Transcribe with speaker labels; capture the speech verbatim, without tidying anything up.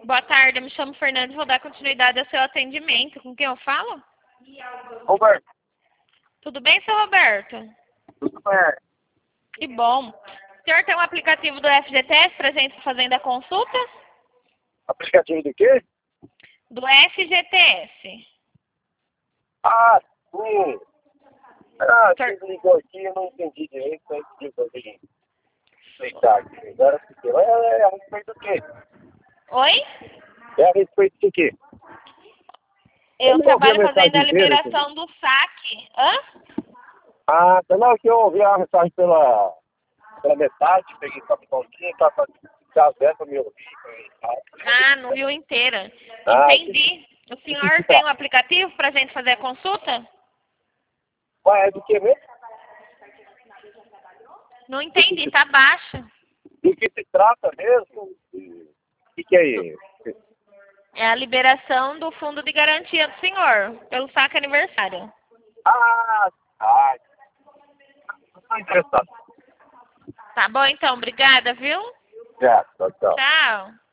Speaker 1: Boa tarde, eu me chamo Fernando e vou dar continuidade ao seu atendimento. Com quem eu falo?
Speaker 2: Roberto,
Speaker 1: Tudo bem, seu Roberto?
Speaker 2: tudo bem?
Speaker 1: Que bom. O senhor tem um aplicativo do F G T S para a gente fazendo a consulta?
Speaker 2: Aplicativo do quê?
Speaker 1: Do F G T S.
Speaker 2: Ah, sim. Ah,
Speaker 1: Senhor-
Speaker 2: você ligou aqui, eu não entendi direito, aí explicou aqui. Explicar aqui. Agora sim. É, é a respeito do quê?
Speaker 1: Oi?
Speaker 2: É a respeito do quê?
Speaker 1: Eu
Speaker 2: não ouvi a
Speaker 1: trabalho fazendo a
Speaker 2: mensagem inteira,
Speaker 1: liberação do saque. Hã?
Speaker 2: Ah, tá, não, que eu ouvi a mensagem pela, pela metade, peguei só um pouquinho, tá, tá, tá aberto me ouvir.
Speaker 1: Ah, não viu inteira.
Speaker 2: Ah,
Speaker 1: Entendi. O senhor tem um aplicativo para a gente fazer a consulta?
Speaker 2: Ué, é do que mesmo?
Speaker 1: Não entendi, tá baixo.
Speaker 2: Do que se trata mesmo? O que, que é isso?
Speaker 1: É a liberação do fundo de garantia do senhor, pelo saque aniversário.
Speaker 2: Ah, ah, não estou interessado.
Speaker 1: Tá bom então, obrigada, viu?
Speaker 2: Já, tchau, tchau.
Speaker 1: Tchau.